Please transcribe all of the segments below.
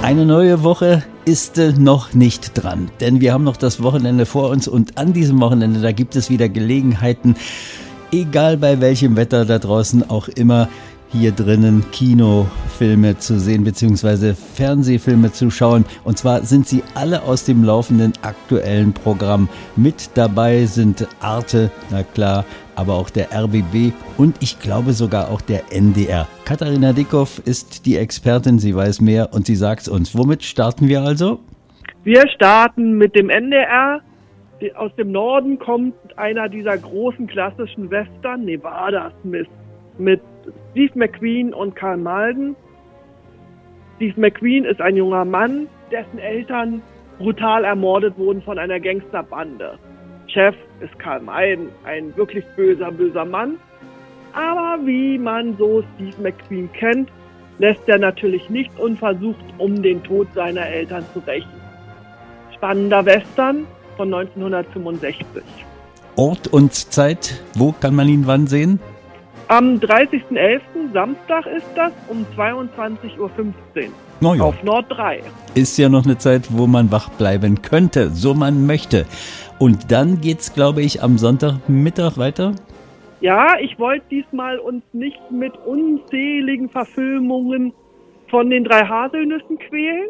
Eine neue Woche ist noch nicht dran, denn wir haben noch das Wochenende vor uns und an diesem Wochenende, da gibt es wieder Gelegenheiten, egal bei welchem Wetter da draußen auch immer, hier drinnen Kinofilme zu sehen bzw. Fernsehfilme zu schauen. Und zwar sind sie alle aus dem laufenden aktuellen Programm. Mit dabei sind Arte, na klar, aber auch der RBB und ich glaube sogar auch der NDR. Katharina Dickhoff ist die Expertin, sie weiß mehr und sie sagt es uns. Womit starten wir also? Wir starten mit dem NDR. Aus dem Norden kommt einer dieser großen klassischen Western, Nevada Smith, mit Steve McQueen und Karl Malden. Steve McQueen ist ein junger Mann, dessen Eltern brutal ermordet wurden von einer Gangsterbande. Chef ist Karl Malden, ein wirklich böser Mann. Aber wie man so Steve McQueen kennt, lässt er natürlich nichts unversucht, um den Tod seiner Eltern zu rächen. Spannender Western von 1965. Ort und Zeit, wo kann man ihn wann sehen? Am 30.11., Samstag ist das, um 22.15 Uhr auf Nord 3. Ist ja noch eine Zeit, wo man wach bleiben könnte, so man möchte. Und dann geht's, glaube ich, am Sonntagmittag weiter? Ja, ich wollte diesmal uns nicht mit unzähligen Verfilmungen von den 3 Haselnüssen quälen.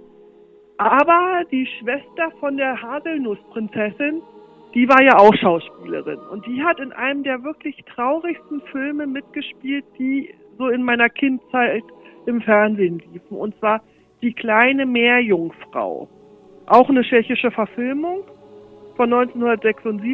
Aber die Schwester von der Haselnussprinzessin, die war ja auch Schauspielerin und die hat in einem der wirklich traurigsten Filme mitgespielt, die so in meiner Kindheit im Fernsehen liefen. Und zwar Die kleine Meerjungfrau. Auch eine tschechische Verfilmung von 1976.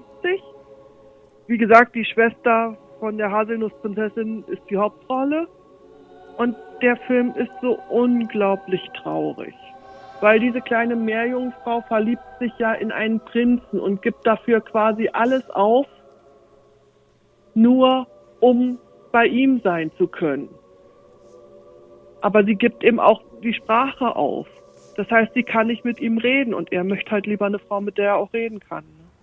Wie gesagt, die Schwester von der Haselnussprinzessin ist die Hauptrolle. Und der Film ist so unglaublich traurig. Weil diese kleine Meerjungfrau verliebt sich ja in einen Prinzen und gibt dafür quasi alles auf, nur um bei ihm sein zu können. Aber sie gibt eben auch die Sprache auf. Das heißt, sie kann nicht mit ihm reden und er möchte halt lieber eine Frau, mit der er auch reden kann.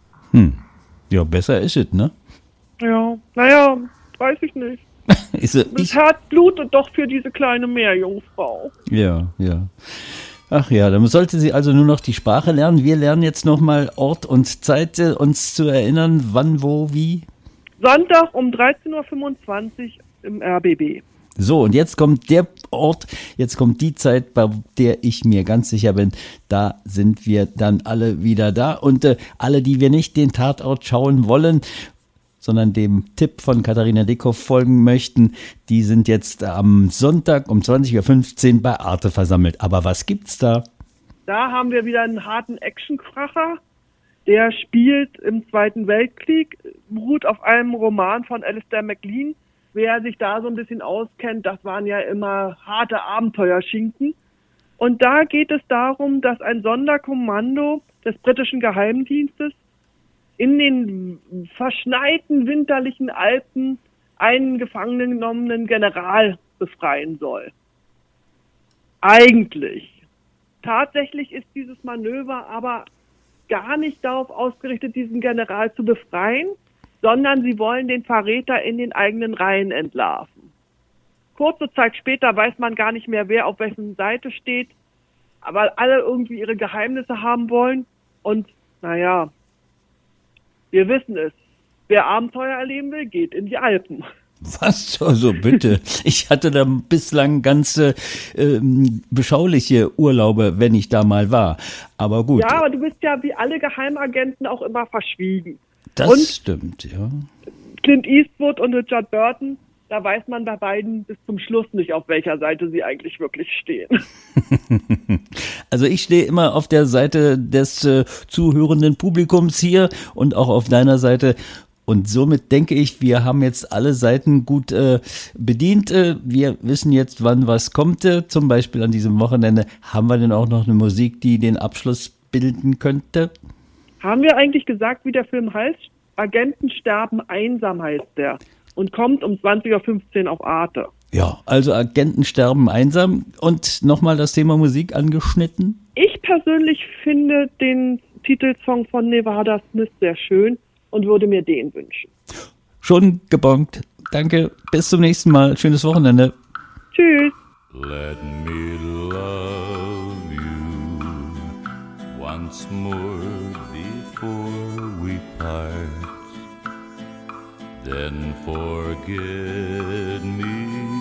Ja, besser ist es, ne? Ja, naja, weiß ich nicht. Das Herz blutet doch für diese kleine Meerjungfrau. Ja. Ach ja, dann sollte sie also nur noch die Sprache lernen. Wir lernen jetzt nochmal Ort und Zeit, uns zu erinnern, wann, wo, wie. Sonntag um 13.25 Uhr im RBB. So, und jetzt kommt der Ort, jetzt kommt die Zeit, bei der ich mir ganz sicher bin, da sind wir dann alle wieder da. Und alle, die wir nicht den Tatort schauen wollen, sondern dem Tipp von Katharina Dickhoff folgen möchten, die sind jetzt am Sonntag um 20.15 Uhr bei Arte versammelt. Aber was gibt's da? Da haben wir wieder einen harten Actionkracher. Der spielt im Zweiten Weltkrieg, beruht auf einem Roman von Alistair MacLean. Wer sich da so ein bisschen auskennt, das waren ja immer harte Abenteuerschinken. Und da geht es darum, dass ein Sonderkommando des britischen Geheimdienstes in den verschneiten winterlichen Alpen einen gefangen genommenen General befreien soll. Eigentlich. Tatsächlich ist dieses Manöver aber gar nicht darauf ausgerichtet, diesen General zu befreien, sondern sie wollen den Verräter in den eigenen Reihen entlarven. Kurze Zeit später weiß man gar nicht mehr, wer auf wessen Seite steht, aber alle irgendwie ihre Geheimnisse haben wollen und, naja, wir wissen es. Wer Abenteuer erleben will, geht in die Alpen. Was? Also bitte. Ich hatte da bislang ganz beschauliche Urlaube, wenn ich da mal war. Aber gut. Ja, aber du bist ja wie alle Geheimagenten auch immer verschwiegen. Das stimmt, ja. Clint Eastwood und Richard Burton, da weiß man bei beiden bis zum Schluss nicht, auf welcher Seite sie eigentlich wirklich stehen. Also ich stehe immer auf der Seite des zuhörenden Publikums hier und auch auf deiner Seite. Und somit denke ich, wir haben jetzt alle Seiten gut bedient. Wir wissen jetzt, wann was kommt. Zum Beispiel an diesem Wochenende. Haben wir denn auch noch eine Musik, die den Abschluss bilden könnte? Haben wir eigentlich gesagt, wie der Film heißt? Agenten sterben einsam heißt der. Und kommt um 20.15 Uhr auf Arte. Ja, also Agenten sterben einsam. Und nochmal das Thema Musik angeschnitten? Ich persönlich finde den Titelsong von Nevada Smith sehr schön und würde mir den wünschen. Schon gebongt. Danke, bis zum nächsten Mal. Schönes Wochenende. Tschüss. Let me love once more before we part. Then forget me,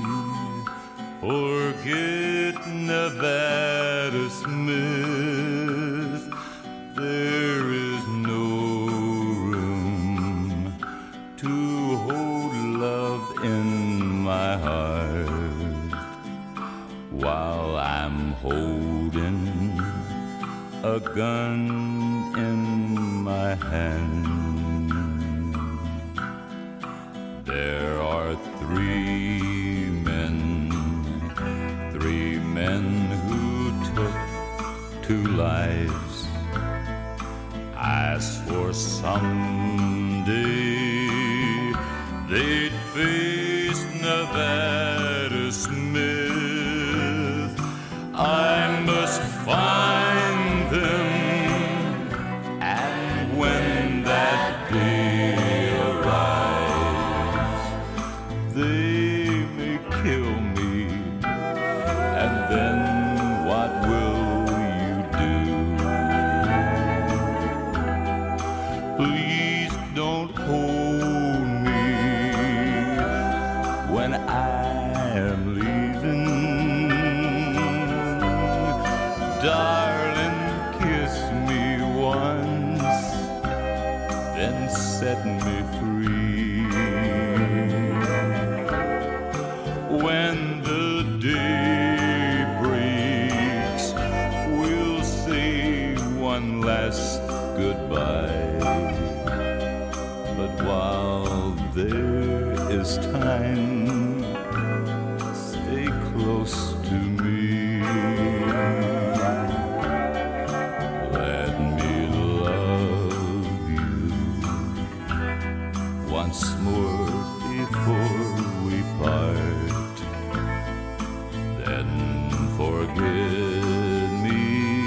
forget Nevada Smith. There is no room to hold love in my heart while I'm holding a gun in my hand. There are three men who took two lives. I swore someday they'd face Nevada Smith. I must find them, and when that day arrives, they may kill me, and then what will you do? Please don't hold me when I am leaving. Darling, kiss me once, then set me free. When the day breaks, we'll say one last goodbye. But while there is time, stay close to me. Let me love you once more before we part. Then forget me,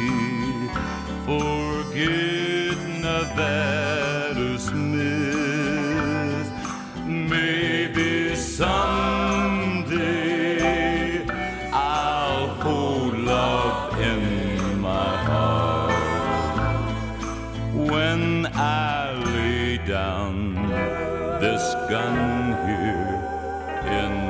forget Nevada Smith. Maybe someday I'll hold love in my heart when I lay down this gun here in